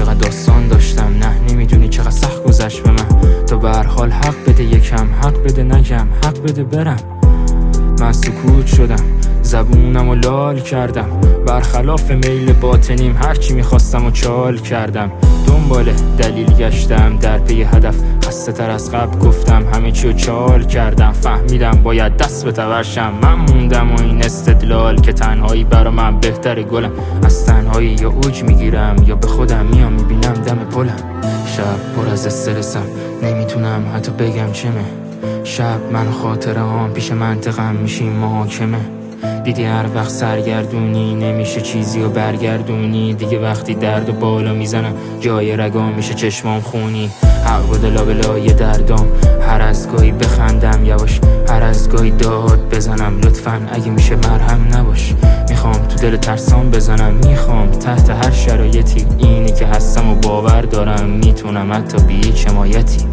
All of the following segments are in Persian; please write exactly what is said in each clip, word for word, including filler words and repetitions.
چقدر داستان داشتم، نه نمیدونی چقدر سخت گذشت به من. تا به هر حال حق بده یکم، حق بده نگم، حق بده برم. من سکوت شدم، زبونم و لال کردم، برخلاف میل باطنیم هرچی میخواستم و چال کردم. دنبال دلیل گشتم، در پی هدف خسته تر از قبل گفتم، همه چیو چال کردم. فهمیدم باید دست به تورشم، من موندم و این استدلال که تنهایی برا من بهتره گلم. از تنهایی یا اوج میگیرم یا به خودم میام میبینم دم پلم. شب پر از استرسم، نمیتونم حتی بگم چمه. شب من خاطره هام پیش منطقم میشیم محاکمه. دیدی هر وقت سرگردونی نمیشه چیزی و برگردونی. دیگه وقتی درد و بالا میزنم جای رگام میشه چشمام خونی. حق بده لابلای دردام، هر از گاهی بخندم یواش، هر از گاهی داد بزنم لطفاً اگه میشه مرهم نباش. میخوام تو دل ترسام بزنم، میخوام تحت هر شرایطی اینی که هستم و باور دارم میتونم حتی بی هیچ حمایتی.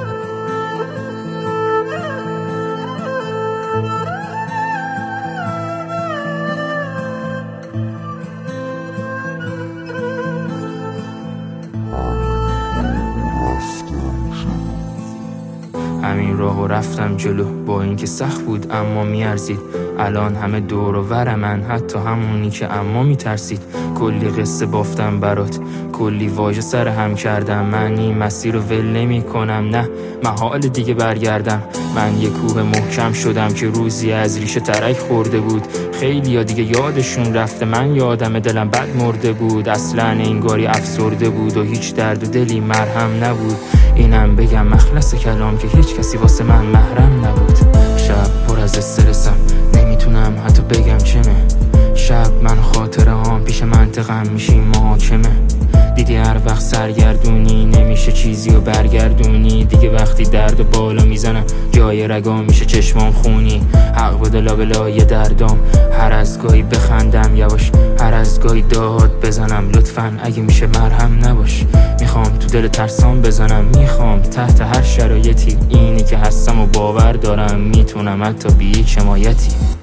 همین راهو رفتم جلو، با اینکه سخت بود اما میارزید. الان همه دور و ور من، حتی همونی که اما میترسید. کلی قصه بافتم برات، کلی واژه سر هم کردم. من این مسیر رو ول نمی کنم، نه محال دیگه برگردم. من یه کوه محکم شدم که روزی از ریشه ترک خورده بود. خیلی یا دیگه یادشون رفته، من یادم دلم بد مرده بود. اصلا انگاری افسرده بود و هیچ درد و دلی مرهم نبود. اینم بگم مخلص کلام که هیچ کسی واسه من محرم نبود. شب پر از استرسم، نمیتونم حتی بگم چمه. شب من خاطره هام پیش منطقم میشیم محاکمه. دیدی هر وقت سرگردونی نمیشه چیزی و برگردونی. دیگه وقتی درد و بالا میزنم جای رگام میشه چشمام خونی. حق بده لابلای دردام، هر از گاهی بخندم یواش، هر از گاهی داد بزنم لطفاً اگه میشه مرهم نباش. میخوام تو دل ترسام بزنم، میخوام تحت هر شرایطی اینی که هستم و باور دارم میتونم حتی بی هیچ حمایتی.